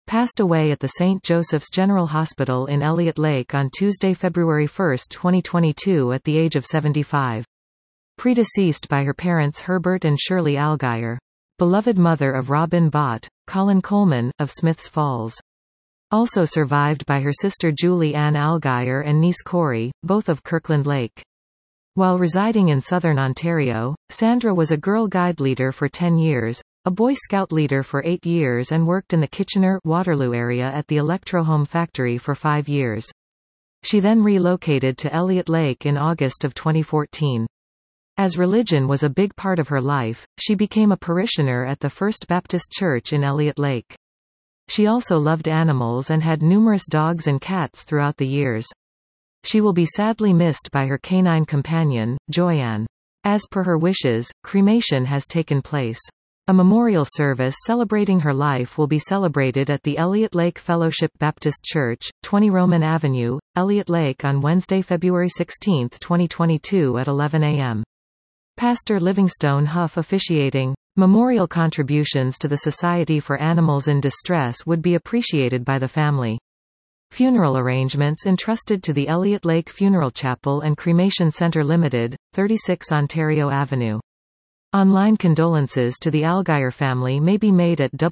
passed away at the St. Joseph's General Hospital in Elliott Lake on Tuesday, February 1, 2022 at the age of 75. Predeceased by her parents Herbert and Shirley Allgaier. Beloved mother of Robin Bott, Colin Coleman, of Smiths Falls. Also survived by her sister Julie Ann Allgaier and niece Corey, both of Kirkland Lake. While residing in southern Ontario, Sandra was a Girl Guide leader for 10 years, a Boy Scout leader for 8 years and worked in the Kitchener-Waterloo area at the Electrohome factory for 5 years. She then relocated to Elliott Lake in August of 2014. As religion was a big part of her life, she became a parishioner at the First Baptist Church in Elliott Lake. She also loved animals and had numerous dogs and cats throughout the years. She will be sadly missed by her canine companion, Joyanne. As per her wishes, cremation has taken place. A memorial service celebrating her life will be celebrated at the Elliott Lake Fellowship Baptist Church, 20 Roman Avenue, Elliott Lake on Wednesday, February 16, 2022 at 11 a.m. Pastor Livingstone Huff officiating. Memorial contributions to the Society for Animals in Distress would be appreciated by the family. Funeral arrangements entrusted to the Elliott Lake Funeral Chapel and Cremation Centre Limited, 36 Ontario Avenue. Online condolences to the Allgaier family may be made at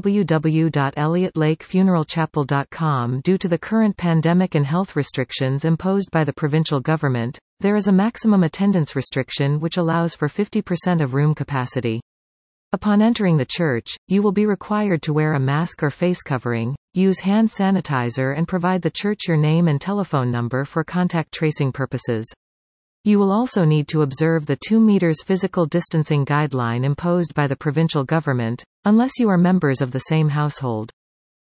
www.elliottlakefuneralchapel.com. Due to the current pandemic and health restrictions imposed by the provincial government, there is a maximum attendance restriction which allows for 50% of room capacity. Upon entering the church, you will be required to wear a mask or face covering, use hand sanitizer and provide the church your name and telephone number for contact tracing purposes. You will also need to observe the 2 meters physical distancing guideline imposed by the provincial government, unless you are members of the same household.